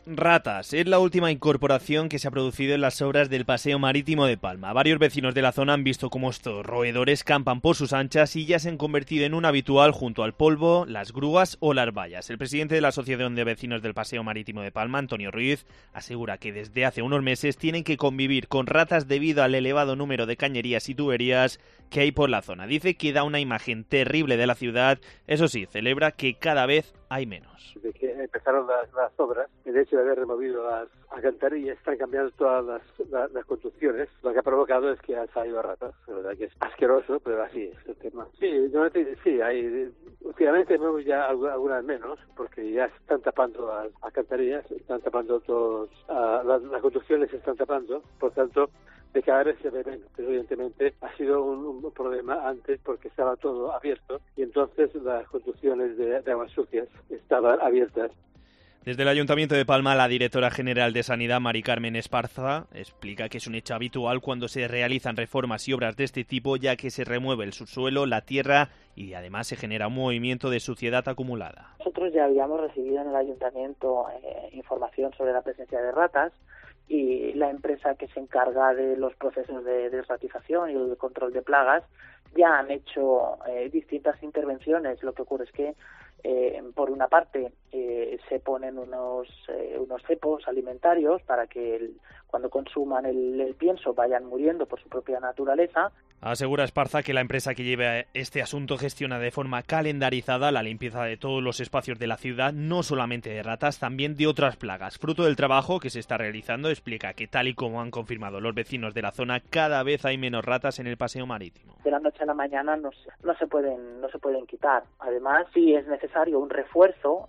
Ratas es la última incorporación que se ha producido en las obras del Paseo Marítimo de Palma. Varios vecinos de la zona han visto cómo estos roedores campan por sus anchas y ya se han convertido en un habitual junto al polvo, las grúas o las vallas. El presidente de la Asociación de Vecinos del Paseo Marítimo de Palma, Antonio Ruiz, asegura que desde hace unos meses tienen que convivir con ratas debido al elevado número de cañerías y tuberías que hay por la zona. Dice que da una imagen terrible de la ciudad, eso sí, celebra que cada vez hay menos. Desde que empezaron las obras, el hecho de haber removido las alcantarillas, están cambiando todas las construcciones. Lo que ha provocado es que han salido ratas. La verdad que es asqueroso, pero así es el tema. Sí, últimamente vemos ya algunas menos, porque ya se están tapando las alcantarillas, están tapando todos, las construcciones se están tapando, por tanto, de cada vez se ve menos. Pero evidentemente ha sido un problema antes porque estaba todo abierto y entonces las construcciones de aguas sucias estaban abiertas. Desde el Ayuntamiento de Palma, la directora general de Sanidad, Mari Carmen Esparza, explica que es un hecho habitual cuando se realizan reformas y obras de este tipo, ya que se remueve el subsuelo, la tierra y además se genera un movimiento de suciedad acumulada. Nosotros ya habíamos recibido en el Ayuntamiento información sobre la presencia de ratas y la empresa que se encarga de los procesos de desratización y el control de plagas ya han hecho distintas intervenciones. Lo que ocurre es que por una parte se ponen unos cepos alimentarios para que cuando consuman el pienso vayan muriendo por su propia naturaleza. Asegura Esparza que la empresa que lleva este asunto gestiona de forma calendarizada la limpieza de todos los espacios de la ciudad, no solamente de ratas, también de otras plagas. Fruto del trabajo que se está realizando, explica que tal y como han confirmado los vecinos de la zona, cada vez hay menos ratas en el paseo marítimo. De la noche a la mañana no se pueden quitar. Además, sí es necesario un refuerzo.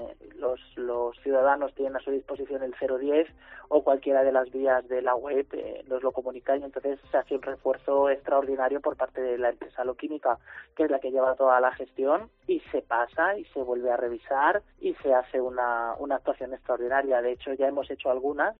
Los ciudadanos tienen a su disposición el 010 o cualquiera de las vías de la web, nos lo comunican y entonces se hace un refuerzo extraordinario por parte de la empresa Loquímica, que es la que lleva toda la gestión, y se pasa y se vuelve a revisar y se hace una actuación extraordinaria. De hecho, ya hemos hecho algunas